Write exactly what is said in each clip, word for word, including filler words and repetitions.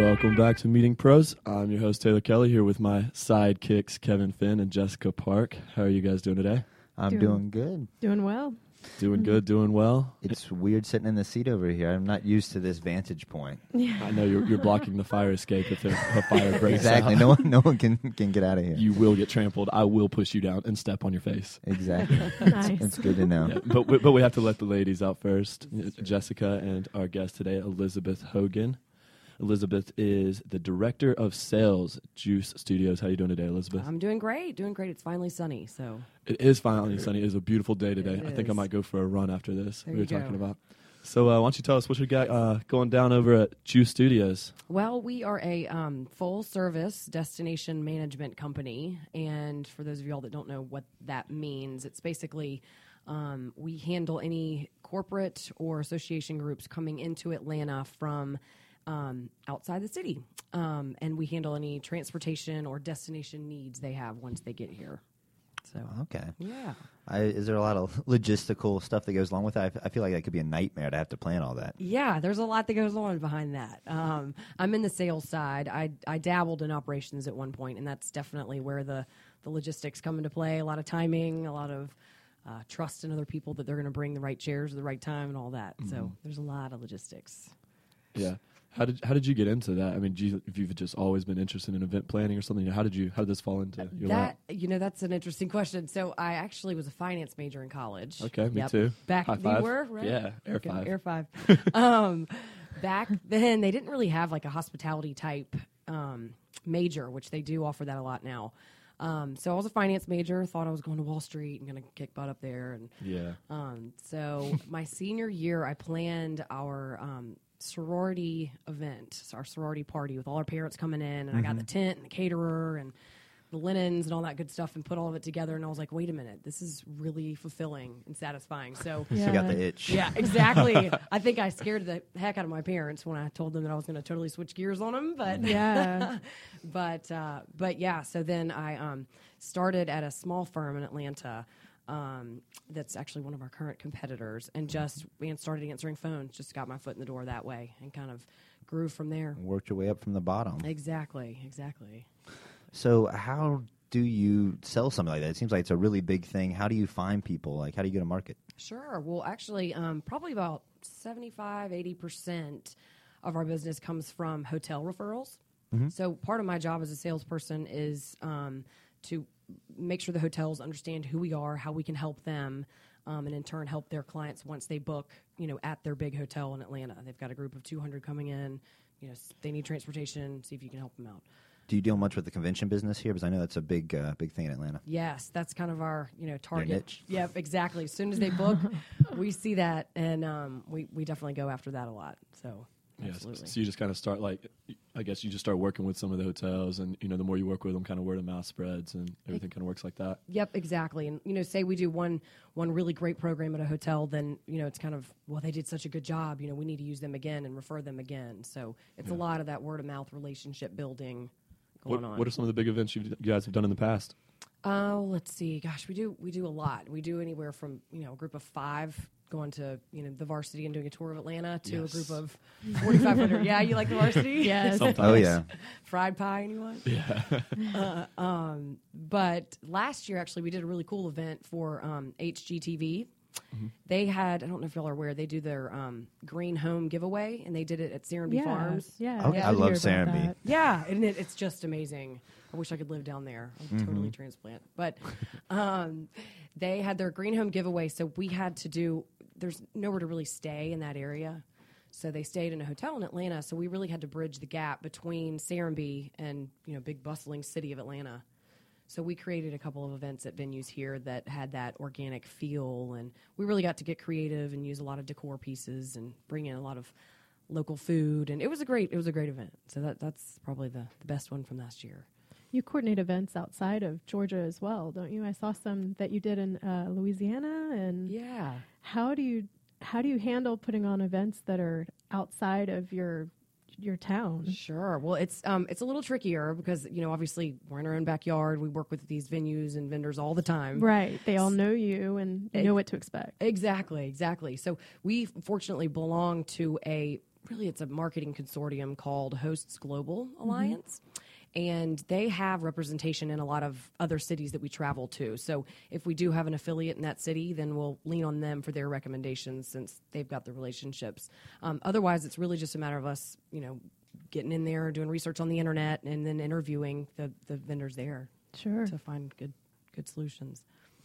Welcome back to Meeting Pros. I'm your host, Taylor Kelly, here with my sidekicks, Kevin Finn and Jessica Park. How are you guys doing today? I'm doing, doing good. Doing well. Doing good, doing well. It's weird sitting in the seat over here. I'm not used to this vantage point. Yeah. I know you're, you're blocking the fire escape if a, a fire breaks Exactly. out. No one, no one can, can get out of here. You will get trampled. I will push you down and step on your face. Exactly. Nice. It's good to know. Yeah, but, we, but we have to let the ladies out first. Jessica and our guest today, Elizabeth Hogan. Elizabeth is the director of sales, Juice Studios. How you doing today, Elizabeth? I'm doing great, doing great. It's finally sunny, so. It is finally sunny. It is a beautiful day today. It I think I is. might go for a run after this. There we were you go. talking about. So uh, why don't you tell us what you got uh, going down over at Juice Studios? Well, we are a um, full-service destination management company, and for those of y'all that don't know what that means, it's basically um, we handle any corporate or association groups coming into Atlanta from um, outside the city, um, and we handle any transportation or destination needs they have once they get here. So, Okay. yeah. I, is there a lot of logistical stuff that goes along with that? I, f- I feel like that could be a nightmare to have to plan all that. Yeah, there's a lot that goes on behind that. Um, I'm in the sales side. I, I dabbled in operations at one point, and that's definitely where the, the logistics come into play. A lot of timing, a lot of uh, trust in other people that they're going to bring the right chairs at the right time and all that. Mm-hmm. So there's a lot of logistics. Yeah. How did how did you get into that? I mean, do you, if you've just always been interested in event planning or something, how did you how did this fall into your lap? That you know, that's an interesting question. So I actually was a finance major in college. Okay, me Yep. too. Back High you five. were right? Yeah, air Okay, five. Air five. um, back then, they didn't really have like a hospitality type um, major, which they do offer that a lot now. Um, so I was a finance major. Thought I was going to Wall Street and going to kick butt up there. And Yeah. um, so my senior year, I planned our um, sorority event, our sorority party with all our parents coming in, and I got the tent and the caterer and the linens and all that good stuff and put all of it together. And I was like, wait a minute, this is really fulfilling and satisfying. So You got the itch. yeah, exactly. I think I scared the heck out of my parents when I told them that I was going to totally switch gears on them. But Yeah. but uh, but yeah. So then I um, started at a small firm in Atlanta. Um, that's actually one of our current competitors, and just and started answering phones. Just got my foot in the door that way, and kind of grew from there. Worked your way up from the bottom. Exactly, exactly. So how do you sell something like that? It seems like it's a really big thing. How do you find people? Like, how do you go to market? Sure. Well, actually, um, probably about seventy-five, eighty percent of our business comes from hotel referrals. Mm-hmm. So part of my job as a salesperson is um, to make sure the hotels understand who we are, how we can help them, um, and in turn help their clients once they book, you know, at their big hotel in Atlanta. They've got a group of two hundred coming in. You know, s- they need transportation. See if you can help them out. Do you deal much with the convention business here? Because I know that's a big, uh, big thing in Atlanta. Yes, that's kind of our, you know, target. niche. Yep, exactly. As soon as they book, we see that, and um, we we definitely go after that a lot. So, Yeah, absolutely. so you just kind of start like, I guess you just start working with some of the hotels, and you know, the more you work with them, kind of word of mouth spreads, and everything kind of works like that. Yep, exactly. And you know, say we do one one really great program at a hotel, then you know it's kind of, well, they did such a good job. You know, we need to use them again and refer them again. So it's a lot of that word of mouth relationship building going What, on. what are some of the big events you've, you guys have done in the past? Oh, let's see. Gosh, we do we do a lot. We do anywhere from, you know, a group of five going to, you know, the varsity and doing a tour of Atlanta to Yes. a group of forty-five hundred. Yeah, you like the varsity? Yes. Sometimes. Oh, yeah. Fried pie, anyone? Yeah. uh, um, but last year, actually, we did a really cool event for um, H G T V. Mm-hmm. They had, I don't know if y'all are aware, they do their um, green home giveaway, and they did it at Serenby Yeah. Farms. Yeah. Okay. I I did love hear about Serenby. that. Yeah, and it, it's just amazing. I wish I could live down there. I would totally transplant. But um, they had their green home giveaway, so we had to do, there's nowhere to really stay in that area. So they stayed in a hotel in Atlanta, so we really had to bridge the gap between Serenby and, you know, big bustling city of Atlanta. So we created a couple of events at venues here that had that organic feel, and we really got to get creative and use a lot of decor pieces and bring in a lot of local food, and it was a great it was a great event. So that that's probably the, the best one from last year. You coordinate events outside of Georgia as well, don't you? I saw some that you did in uh, Louisiana. And Yeah. how do you how do you handle putting on events that are outside of your your town? Sure. Well, it's um it's a little trickier because, you know, obviously we're in our own backyard. We work with these venues and vendors all the time. Right. They all know you and you It- know what to expect. Exactly, exactly. So we fortunately belong to a really it's a marketing consortium called Hosts Global Alliance. And they have representation in a lot of other cities that we travel to. So if we do have an affiliate in that city, then we'll lean on them for their recommendations since they've got the relationships. Um, otherwise, it's really just a matter of us, you know, getting in there, doing research on the internet, and then interviewing the, the vendors there Sure. to find good good solutions.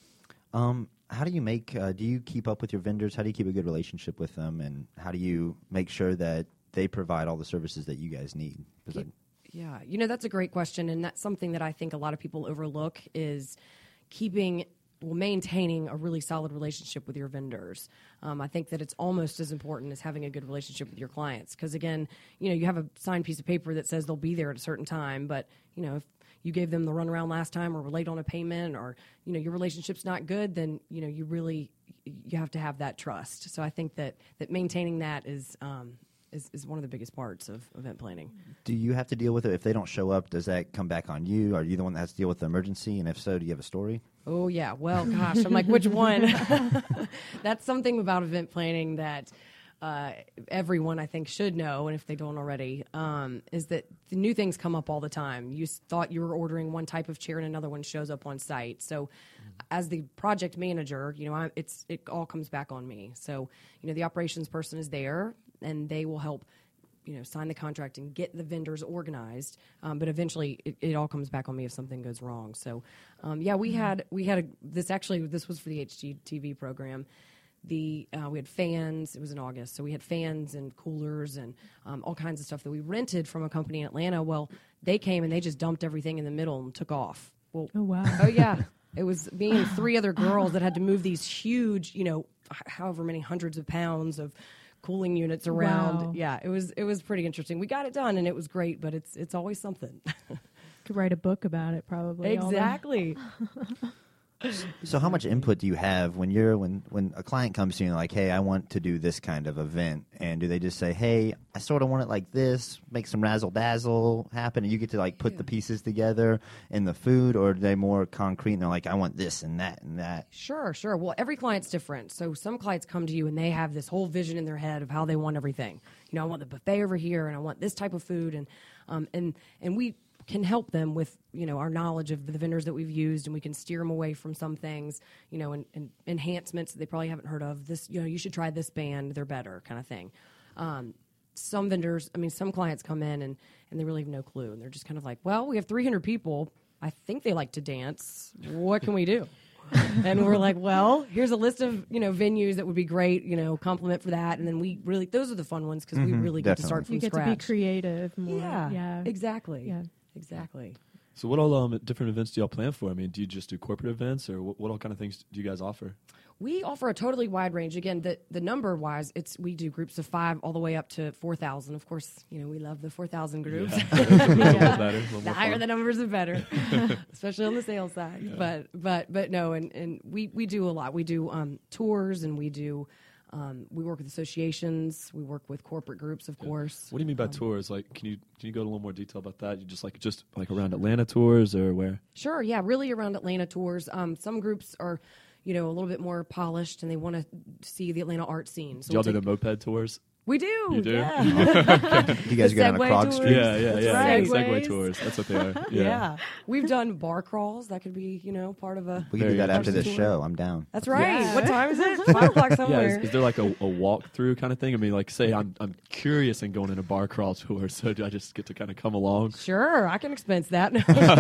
Um, how do you make? Uh, do you keep up with your vendors? How do you keep a good relationship with them? And how do you make sure that they provide all the services that you guys need? 'Cause I- Yeah, you know, that's a great question, and that's something that I think a lot of people overlook is keeping, well, maintaining a really solid relationship with your vendors. Um, I think that it's almost as important as having a good relationship with your clients because, again, you know, you have a signed piece of paper that says they'll be there at a certain time, but, you know, if you gave them the runaround last time or were late on a payment or, you know, your relationship's not good, then, you know, you really, you have to have that trust. So I think that, that maintaining that is, um, Is, is one of the biggest parts of event planning. Do you have to deal with it if they don't show up? Does that come back on you? Are you the one that has to deal with the emergency? And if so, do you have a story? Oh, yeah. Well, gosh, I'm like, which one? That's something about event planning that uh, everyone, I think, should know, and if they don't already, um, is that the new things come up all the time. You s- thought you were ordering one type of chair and another one shows up on site. So as the project manager, you know, I, it's it all comes back on me. So, you know, the operations person is there, and they will help, you know, sign the contract and get the vendors organized. Um, but eventually, it, it all comes back on me if something goes wrong. So, um, yeah, we had we had a, this actually this was for the H G T V program. The uh, we had fans. It was in August, so we had fans and coolers and um, all kinds of stuff that we rented from a company in Atlanta. Well, they came and they just dumped everything in the middle and took off. Well, Oh, wow. oh yeah. It was me and three other girls that had to move these huge, you know, h- however many hundreds of pounds of cooling units around. Wow. Yeah, it was it was pretty interesting. We got it done and it was great, but it's it's always something. Could write a book about it, probably. all the- Exactly. So how much input do you have when you're when when a client comes to you and like, hey, I want to do this kind of event, and do they just say, hey, I sort of want it like this, make some razzle dazzle happen, and you get to like put Yeah. the pieces together in the food, or are they more concrete and they're like, I want this and that and that? Sure, sure. Well, every client's different. So some clients come to you and they have this whole vision in their head of how they want everything. You know, I want the buffet over here, and I want this type of food, and um, and and we can help them with, you know, our knowledge of the vendors that we've used, and we can steer them away from some things, you know, and, and enhancements that they probably haven't heard of. This, you know, you should try this band; they're better, kind of thing. Um, some vendors, I mean, some clients come in and and they really have no clue, and they're just kind of like, well, we have three hundred people. I think they like to dance. What can we do? And we're like, well, here's a list of, you know, venues that would be great, you know, compliment for that. And then we really, those are the fun ones because we really get to definitely. start from You get scratch. to be creative more. Yeah, Yeah. exactly. Yeah. Exactly. So what all um, different events do y'all plan for? I mean, do you just do corporate events, or what, what all kind of things do you guys offer? We offer a totally wide range. Again, the the number wise, it's we do groups of five all the way up to four thousand. Of course, you know we love the four thousand groups. Yeah. A little bit better, a little The more higher fun. the numbers, the better, especially on the sales side. But but but no, and, and we, we do a lot. We do um, tours, and we do um, we work with associations. We work with corporate groups, of course. What do you mean by Um, tours? Like, can you can you go into a little more detail about that? You just like just like around Atlanta tours, or where? Sure, yeah, really around Atlanta tours. Um, some groups are, you know, a little bit more polished, and they want to see the Atlanta art scene. So Do y'all we'll do take- the moped tours? we do. You do? Yeah. You guys The go down to Segway Krog tours. Street? Yeah, yeah, That's yeah. right. Segway Segways. tours. That's what they are. Yeah. Yeah. We've done bar crawls. That could be, you know, part of a. We can Very do that after this interesting. show. I'm down. That's right. Yeah. What time is it? Five o'clock Yeah, somewhere. is, is there like a, a walkthrough kind of thing? I mean, like, say I'm I'm curious and going in a bar crawl tour, so do I just get to kind of come along? Sure, I can expense that.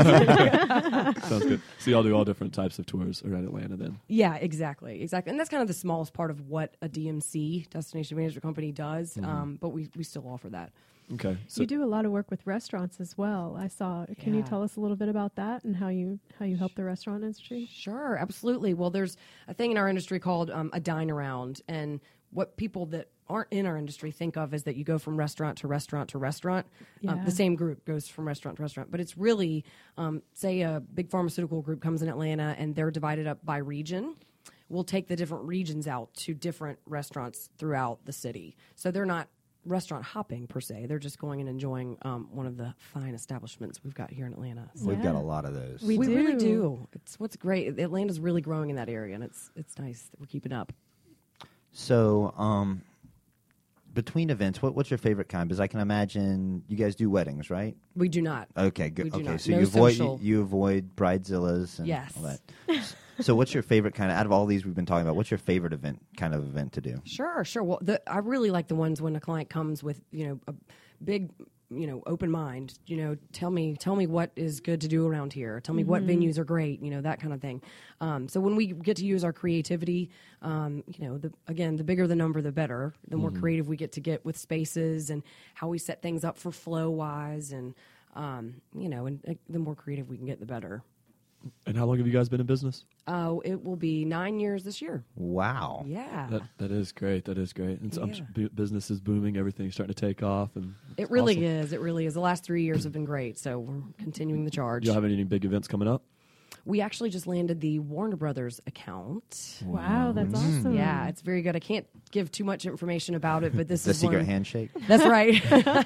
Sounds good. So y'all do all different types of tours around Atlanta, then? Yeah, exactly, exactly, and that's kind of the smallest part of what a D M C, destination management company, does. Um, but we we still offer that. Okay. So You do a lot of work with restaurants as well. I saw. Can you Yeah. tell us a little bit about that and how you how you help the restaurant industry? Sure, absolutely. Well, there's a thing in our industry called um, a dine around, and what people that aren't in our industry think of is that you go from restaurant to restaurant to restaurant. Um, Yeah. the same group goes from restaurant to restaurant, but it's really, um, say, a big pharmaceutical group comes in Atlanta and they're divided up by region. We'll take the different regions out to different restaurants throughout the city, so they're not restaurant hopping per se. They're just going and enjoying um, one of the fine establishments we've got here in Atlanta. So We've got Yeah. a lot of those. We we really do. do. It's what's great. Atlanta's really growing in that area, and it's it's nice that we're keeping up. So, um, between events, what, what's your favorite kind? Because I can imagine you guys do weddings, right? We do not. Okay, good. We do Okay, not. so No you avoid you, social. you avoid bridezillas and Yes. all that. So what's your favorite kind of out of all these we've been talking about? What's your favorite event kind of event to do? Sure, sure. Well, the, I really like the ones when a client comes with, you know, a big, you know, open mind. You know, tell me, tell me what is good to do around here. Tell me what venues are great. You know, that kind of thing. Um, so when we get to use our creativity, um, you know, the, again, the bigger the number, the better. The more creative we get to get with spaces and how we set things up for flow wise, and um, you know, and uh, the more creative we can get, the better. And how long have you guys been in business? Uh, it will be nine years this year. Wow. Yeah. That that is great. That is great. And so I'm Yeah. sure bu- business is booming. Everything's starting to take off, and It it's really awesome. is. It really is. The last three years have been great, so we're continuing the charge. Do y'all have any big events coming up? We actually just landed the Warner Brothers account. Wow, that's awesome. Yeah, it's very good. I can't give too much information about it, but this The is secret one, handshake. That's right.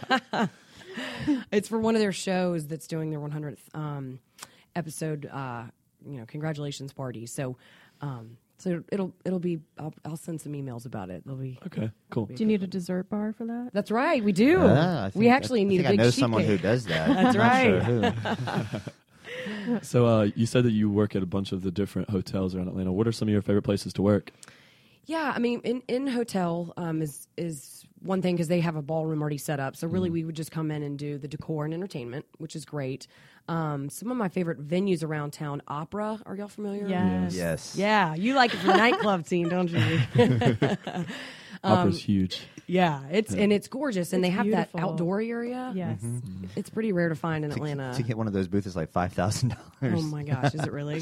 It's for one of their shows that's doing their one hundredth um, episode. Uh, you know, congratulations party. So, um, so it'll it'll be. I'll, I'll send some emails about it. They'll be. Okay, cool. Do you need a dessert bar for that? That's right. We do. Ah, I think- we actually I need think a big I know sheet someone cake. who does that. That's I'm not sure right. who. So uh, you said that you work at a bunch of the different hotels around Atlanta. What are some of your favorite places to work? Yeah, I mean, in in hotel um, is is one thing because they have a ballroom already set up. So really, we would just come in and do the decor and entertainment, which is great. Um, some of my favorite venues around town, Opera. Are y'all familiar? Yes. Yes. Yeah, you like it for the nightclub scene, don't you? Opera's huge. Yeah, it's and it's gorgeous, and It's they have beautiful. that outdoor area. Yes. It's pretty rare to find in To, Atlanta. to get one of those booths is like five thousand dollars. Oh my gosh, is it really?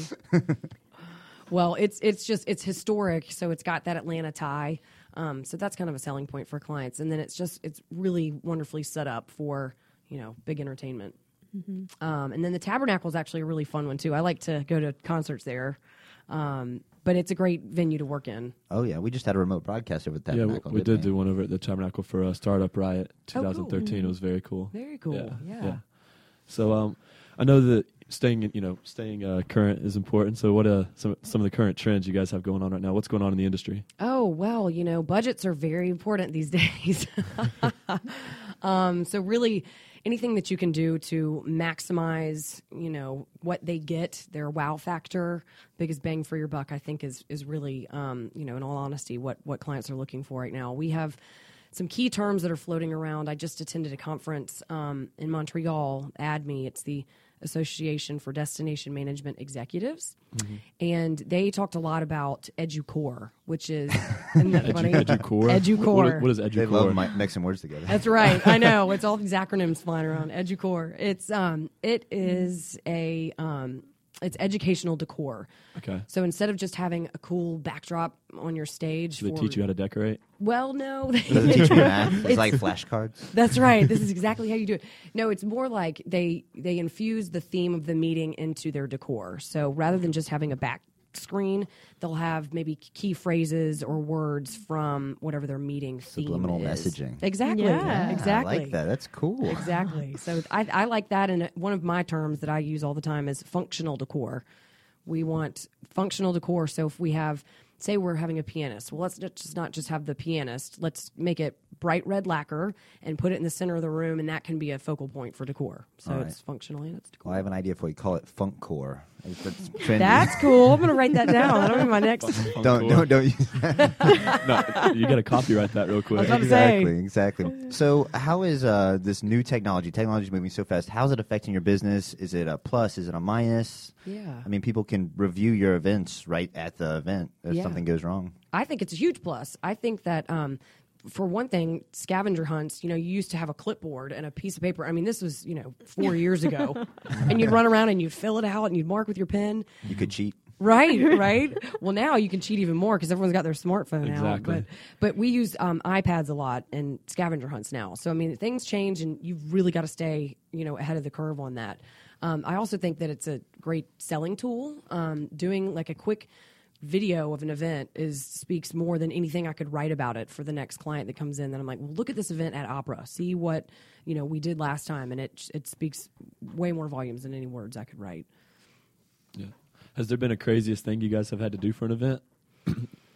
Well, it's it's just it's historic, so it's got that Atlanta tie. Um, so that's kind of a selling point for clients, and then it's just it's really wonderfully set up for you know big entertainment. Um, and then the Tabernacle is actually a really fun one too. I like to go to concerts there, um, but it's a great venue to work in. Oh yeah, we just had a remote broadcast over at Yeah, we, Tabernacle. we didn't did do one over at the Tabernacle for uh, Startup Riot Oh, cool. twenty thirteen. It was very cool. Very cool. Yeah. So um, I know that staying you know staying uh, current is important. So what are some some of the current trends you guys have going on right now? What's going on in the industry? Oh, well, you know, budgets are very important these days. um, so really anything that you can do to maximize, you know, what they get, their wow factor, biggest bang for your buck, I think is is really, um, you know, in all honesty, what, what clients are looking for right now. We have some key terms that are floating around. I just attended a conference um, in Montreal, A D M E. It's the Association for Destination Management Executives. Mm-hmm. And they talked a lot about EduCore, which is, isn't that funny? Edu- EduCore. EduCore. What, what is They EduCore? love mi- mixing words together. That's right. I know. It's all these acronyms flying around. EduCore. It's um it is a um it's educational decor. Okay. So instead of just having a cool backdrop on your stage, Do they for, teach you how to decorate? well, no, Does it teach you math? It's like flashcards. That's right. This is exactly how you do it. No, it's more like they they infuse the theme of the meeting into their decor. So rather than just having a back screen, they'll have maybe key phrases or words from whatever their meeting theme Subliminal is. messaging. Exactly. Yeah. Exactly. I like that. That's cool. Exactly. So I, I like that. And one of my terms that I use all the time is functional decor. We want functional decor. So if we have, say we're having a pianist, well, let's not just not just have the pianist. Let's make it bright red lacquer and put it in the center of the room, and that can be a focal point for decor. So All right. it's functional and it's decor. Well, I have an idea for you. Call it funk core. That's trendy. That's cool. I'm going to write that down. That'll be my next. don't don't don't. use- No, you got to copyright that real quick. I was about to say. exactly, exactly. So, how is uh, this new technology? Technology is moving so fast. How's it affecting your business? Is it a plus? Is it a minus? Yeah. I mean, people can review your events right at the event if Yeah. something goes wrong. I think it's a huge plus. I think that, um, for one thing, scavenger hunts, you know, you used to have a clipboard and a piece of paper. I mean, this was, you know, four years ago. And you'd run around and you'd fill it out and you'd mark with your pen. You could cheat. Right, right. Well, now you can cheat even more because everyone's got their smartphone Exactly. out. But, but we use um, iPads a lot and scavenger hunts now. So, I mean, things change and you've really got to stay, you know, ahead of the curve on that. Um, I also think that it's a great selling tool. Um, doing like a quick video of an event is speaks more than anything I could write about it for the next client that comes in. Then I'm like, well, look at this event at Opera. See what, you know, we did last time. And it it speaks way more volumes than any words I could write. Yeah. Has there been a craziest thing you guys have had to do for an event?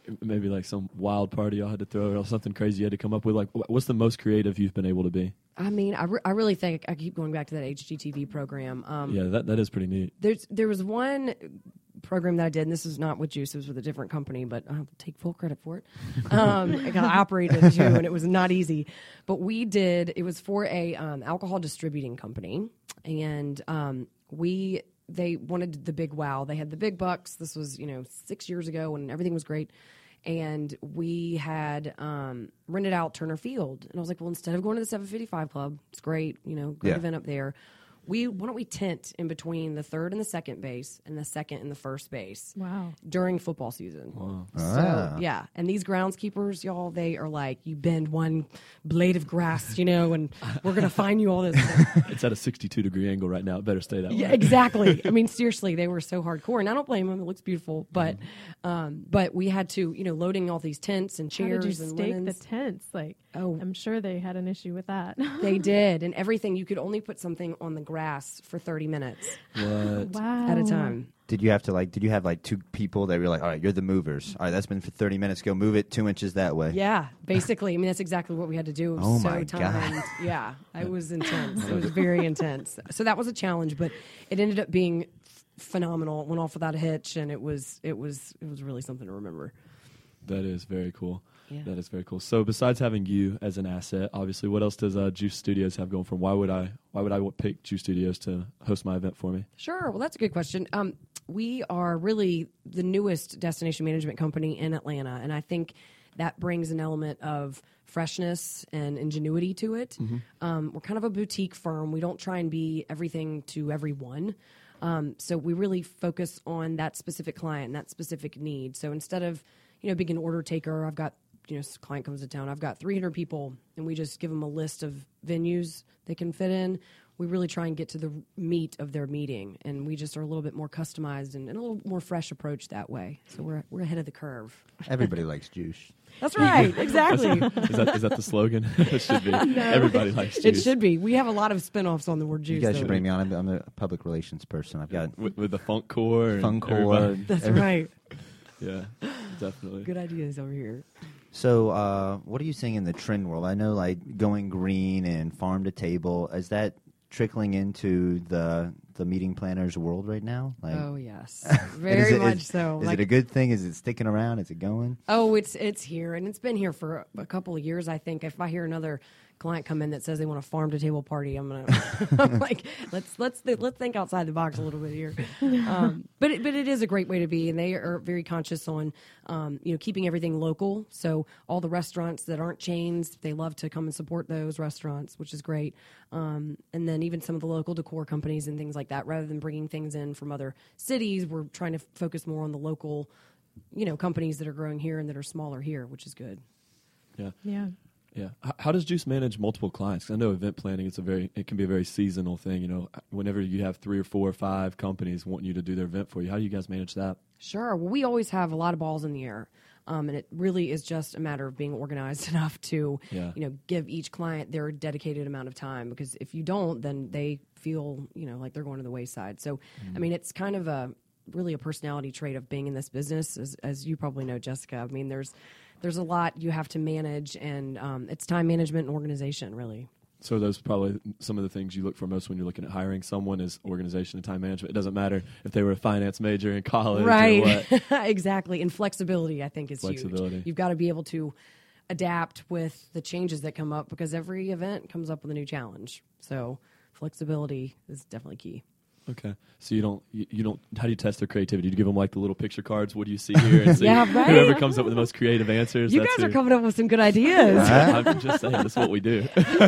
maybe like some wild party y'all had to throw or something crazy you had to come up with? Like, wh- what's the most creative you've been able to be? I mean, I, re- I really think I keep going back to that H G T V program. Um, Yeah, that, that is pretty neat. There's there was one program that I did, and this is not with Juice, it was with a different company, but I'll take full credit for it. Um, I got operated too, and it was not easy. But we did, it was for a um, alcohol distributing company, and um, we they wanted the big wow. They had the big bucks. This was, you know, six years ago, and everything was great. And we had um, rented out Turner Field. And I was like, well, instead of going to the seven fifty-five Club, it's great, you know, great Yeah. event up there. We why don't we tent in between the third and the second base and the second and the first base Wow. during football season. Wow. So, Ah. yeah. And these groundskeepers, y'all, they are like, you bend one blade of grass, you know, and we're going to find you all this stuff. It's at a sixty-two degree angle right now. It better stay that Yeah, way. exactly. I mean, seriously, they were so hardcore, and I don't blame them. It looks beautiful, but um, but we had to, you know, loading all these tents and How chairs did you and stake linens. the tents? Like, Oh. I'm sure they had an issue with that. They did, and everything. You could only put something on the grass for thirty minutes What? Wow. at a time. Did you have to like? Did you have like two people that were like, all right, you're the movers. All right, that's been for thirty minutes. Go move it two inches that way. Yeah, basically. I mean, that's exactly what we had to do. It was Oh so my God. timed. Yeah, it was intense. It was very intense. So that was a challenge, but it ended up being f- phenomenal. It went off without a hitch, and it was it was it was really something to remember. That is very cool. Yeah. That is very cool. So besides having you as an asset, obviously, what else does uh, Juice Studios have going for 'em? Why would I why would I pick Juice Studios to host my event for me? Sure. Well, that's a good question. Um, we are really the newest destination management company in Atlanta, and I think that brings an element of freshness and ingenuity to it. Um, we're kind of a boutique firm. We don't try and be everything to everyone. Um, so we really focus on that specific client and that specific need. So instead of, you know, being an order taker, I've got, you know, a client comes to town, I've got three hundred people, and we just give them a list of venues they can fit in. We really try and get to the meat of their meeting, and we just are a little bit more customized and, and a little more fresh approach that way. So we're we're ahead of the curve. Everybody likes juice. That's right, exactly. Is that is that the slogan? It should be. Everybody likes It Juice. should be. We have a lot of spin-offs on the word juice. You guys though. should bring me on. I'm, I'm a public relations person. I've got With, with the funk core. and fun core. everybody. That's right. Yeah, definitely. Good ideas over here. So, uh, what are you seeing in the trend world? I know, like going green and farm to table. Is that trickling into the the meeting planners world right now? Like, Oh yes, is very it- much is- so. Is Like- it a good thing? Is it sticking around? Is it going? Oh, it's it's here, and it's been here for a, a couple of years. I think if I hear another client come in that says they want a farm to table party, I'm gonna I'm like let's let's let's think outside the box a little bit here. Um, but it, but it is a great way to be, and they are very conscious on um, you know keeping everything local. So all the restaurants that aren't chains, they love to come and support those restaurants, which is great. Um, and then even some of the local decor companies and things like that, rather than bringing things in from other cities, we're trying to focus more on the local, you know, companies that are growing here and that are smaller here, which is good. Yeah. Yeah. Yeah. H- How does Juice manage multiple clients? 'Cause I know event planning, it's a very, it can be a very seasonal thing. You know, whenever you have three or four or five companies wanting you to do their event for you, how do you guys manage that? Sure. Well, we always have a lot of balls in the air. Um, and it really is just a matter of being organized enough to, Yeah. you know, give each client their dedicated amount of time. Because if you don't, then they feel, you know, like they're going to the wayside. So, I mean, it's kind of a really a personality trait of being in this business, as, as you probably know, Jessica. I mean, there's there's a lot you have to manage, and um, it's time management and organization, really. So those are probably some of the things you look for most when you're looking at hiring someone is organization and time management. It doesn't matter if they were a finance major in college or Right. what. Exactly. And flexibility, I think, is Flexibility. huge. You've got to be able to adapt with the changes that come up, because every event comes up with a new challenge. So flexibility is definitely key. Okay. So you don't, you, you don't, how do you test their creativity? Do you give them like the little picture cards? What do you see here? And see Yeah, right? whoever comes up with the most creative answers. You that's guys are who- coming up with some good ideas. I'm just saying, that's what we do.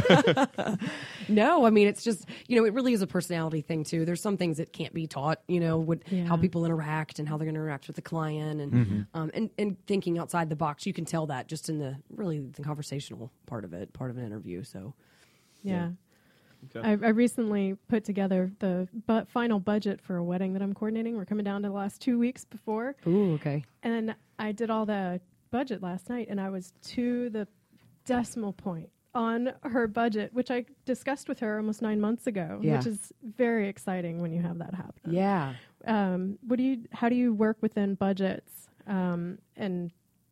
No, I mean, it's just, you know, it really is a personality thing, too. There's some things that can't be taught, you know, what, Yeah. how people interact and how they're going to interact with the client, and, um, and and thinking outside the box. You can tell that just in the really the conversational part of it, part of an interview. So, Yeah. Okay. I, I recently put together the bu- final budget for a wedding that I'm coordinating. We're coming down to the last two weeks before. ooh, okay. And then I did all the budget last night, and I was to the decimal point on her budget, which I discussed with her almost nine months ago, Yeah. which is very exciting when you have that happen. Yeah. Um, what do you? How do you work within budgets? Um, and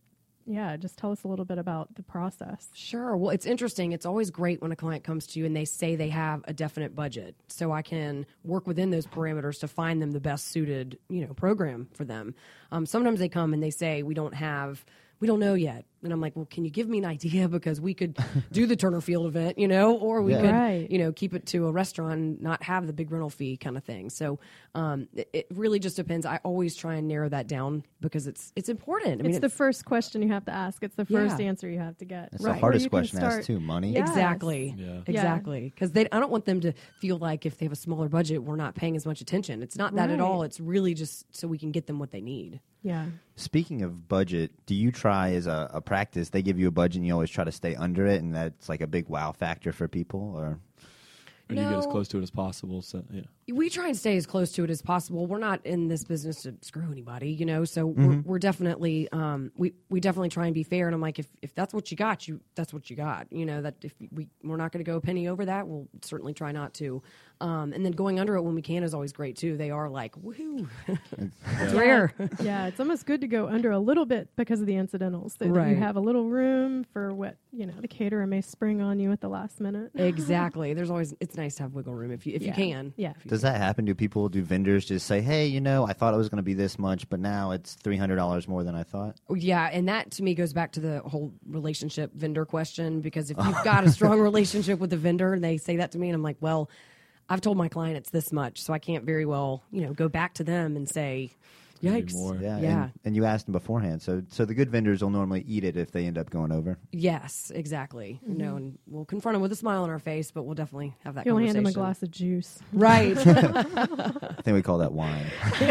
yeah, just tell us a little bit about the process. Sure. Well, it's interesting. It's always great when a client comes to you and they say they have a definite budget, so I can work within those parameters to find them the best suited, you know, program for them. Um, sometimes they come and they say, we don't have, we don't know yet. And I'm like, well, can you give me an idea? Because we could do the Turner Field event, you know, or we Yeah. could, Right. you know, keep it to a restaurant and not have the big rental fee kind of thing. So um, it, it really just depends. I always try and narrow that down because it's it's important. I mean, It's the first question you have to ask. It's the first Yeah. answer you have to get. That's Right. the Where hardest you can question to ask start- too. Money. Yeah. Exactly. Yeah. Exactly. Because they, I don't want them to feel like if they have a smaller budget, we're not paying as much attention. It's not that at Right. all. It's really just so we can get them what they need. Yeah. Speaking of budget, do you try as a, a practice? They give you a budget, and you always try to stay under it, and that's like a big wow factor for people. Or Or you get as No. close to it as possible. So yeah. We try and stay as close to it as possible. We're not in this business to screw anybody, you know. So we're, we're definitely um, we we definitely try and be fair. And I'm like, if, if that's what you got, you that's what you got. You know that if we we're not going to go a penny over that, we'll certainly try not to. Um, and then going under it when we can is always great too. They are like, woohoo, it's rare. Yeah, it's almost good to go under a little bit because of the incidentals. So that Right. you have a little room for what, you know, the caterer may spring on you at the last minute. Exactly. There's always it's nice to have wiggle room if you if Yeah. you can. Yeah. If you does that happen? Do people, do vendors just say, hey, you know, I thought it was going to be this much, but now it's three hundred dollars more than I thought? Yeah, and that to me goes back to the whole relationship vendor question, because if you've got a strong relationship with the vendor and they say that to me and I'm like, well, I've told my client it's this much, so I can't very well, you know, go back to them and say, Maybe yikes. more. Yeah. Yeah. And, and you asked them beforehand. So so the good vendors will normally eat it if they end up going over. Yes, exactly. You know, and we'll confront them with a smile on our face, but we'll definitely have that You'll conversation. hand him a glass of juice. Right. I think we call that wine.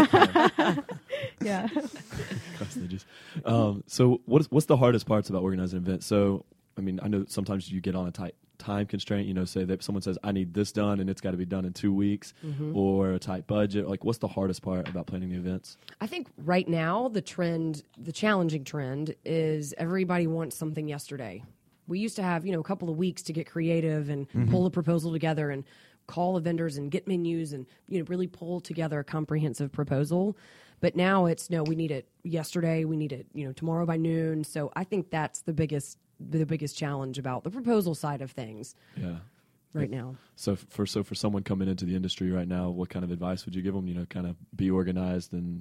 Yeah. Hostages. Um, so what's what's the hardest parts about organizing an event? So I mean, I know sometimes you get on a tight time constraint. You know, say that someone says, "I need this done," and it's got to be done in two weeks, or a tight budget. Like, what's the hardest part about planning the events? I think right now the trend, the challenging trend, is everybody wants something yesterday. We used to have, you know, a couple of weeks to get creative and pull a proposal together and call the vendors and get menus and, you know, really pull together a comprehensive proposal. But now it's, no, we need it yesterday. We need it, you know, tomorrow by noon. So I think that's the biggest, the biggest challenge about the proposal side of things Yeah. right now. So for so for someone coming into the industry right now, what kind of advice would you give them? You know, kind of be organized and,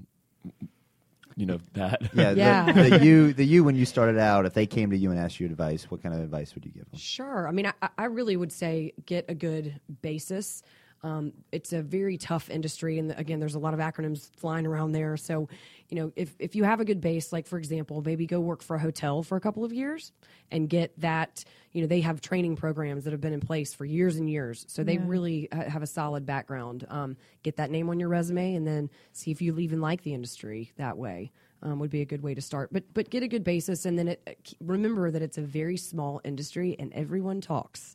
you know, that. Yeah. Yeah. The, the you the you when you started out, if they came to you and asked you advice, what kind of advice would you give them? Sure. I mean, I, I really would say get a good basis. Um, it's a very tough industry, and again, there's a lot of acronyms flying around there. So, you know, if if you have a good base, like for example, maybe go work for a hotel for a couple of years and get that. You know, they have training programs that have been in place for years and years, so they Yeah. really ha- have a solid background. Um, get that name on your resume, and then see if you even like the industry that way. Um, would be a good way to start, but but get a good basis, and then it, remember that it's a very small industry, and everyone talks.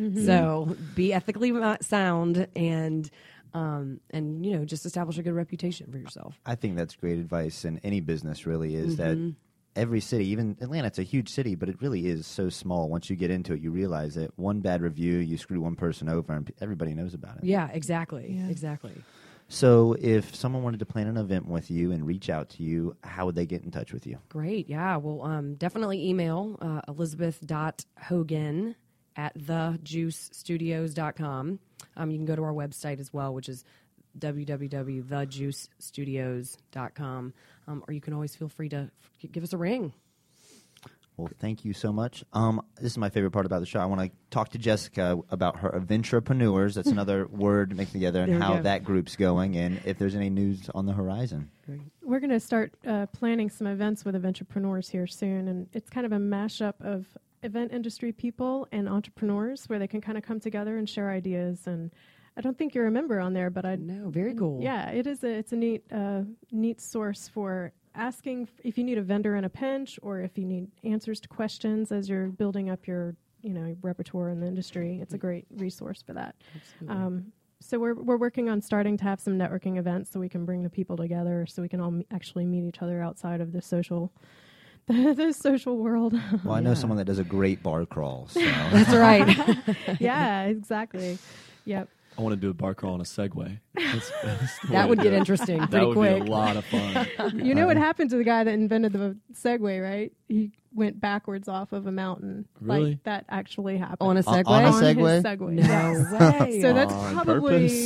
So be ethically uh, sound, and um, and you know, just establish a good reputation for yourself. I think that's great advice in any business. Really, is that every city, even Atlanta, it's a huge city, but it really is so small. Once you get into it, you realize that one bad review, you screw one person over, and everybody knows about it. Yeah, exactly, Yeah. exactly. So, if someone wanted to plan an event with you and reach out to you, how would they get in touch with you? Great. Yeah. Well, um, definitely email uh, elizabeth.hogan at the juice studios dot com. Um, you can go to our website as well, which is w w w dot the juice studios dot com. Um, or you can always feel free to f- give us a ring. Well, thank you so much. Um, this is my favorite part about the show. I want to talk to Jessica about her Adventurepreneurs. That's another word mixed together, and There we how go. that group's going, and if there's any news on the horizon. We're going to start uh, planning some events with Adventurepreneurs here soon, and it's kind of a mashup of event industry people and entrepreneurs where they can kind of come together and share ideas. And I don't think you're a member on there, but I No, very cool. Yeah, it is. A, it's a neat, uh, neat source for asking f- if you need a vendor in a pinch, or if you need answers to questions as you're building up your, you know, repertoire in the industry. It's a great resource for that. Absolutely. Um, so we're we're working on starting to have some networking events so we can bring the people together, so we can all m- actually meet each other outside of the social, the, the social world. Well, I know Yeah. someone that does a great bar crawl. So. That's right. Yeah, exactly. Yep. I want to do a bar crawl on a Segway. That's, that's the way That would to get do it. interesting That pretty would quick. be a lot of fun. You know what happened to the guy that invented the Segway, right? He went backwards off of a mountain. Really? Like, that actually happened. On a On- Segway? on a On Segway? his Segway. No yes. way. So that's On probably purpose,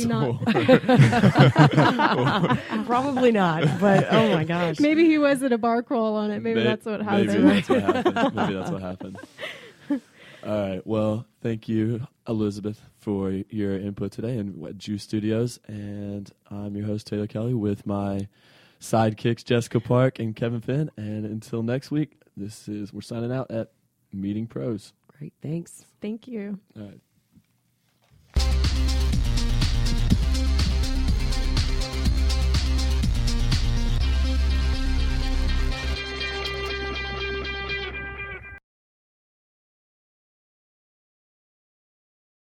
not. Probably not, but oh my gosh. Maybe he was at a bar crawl on it. Maybe May- that's what happened. Maybe that's what happened. Maybe that's what happened. All right. Well, thank you, Elizabeth, for your input today in Wet Juice Studios. And I'm your host, Taylor Kelly, with my sidekicks, Jessica Park and Kevin Finn. And until next week, this is we're signing out at Meeting Pros. Great, thanks. Thank you. All right.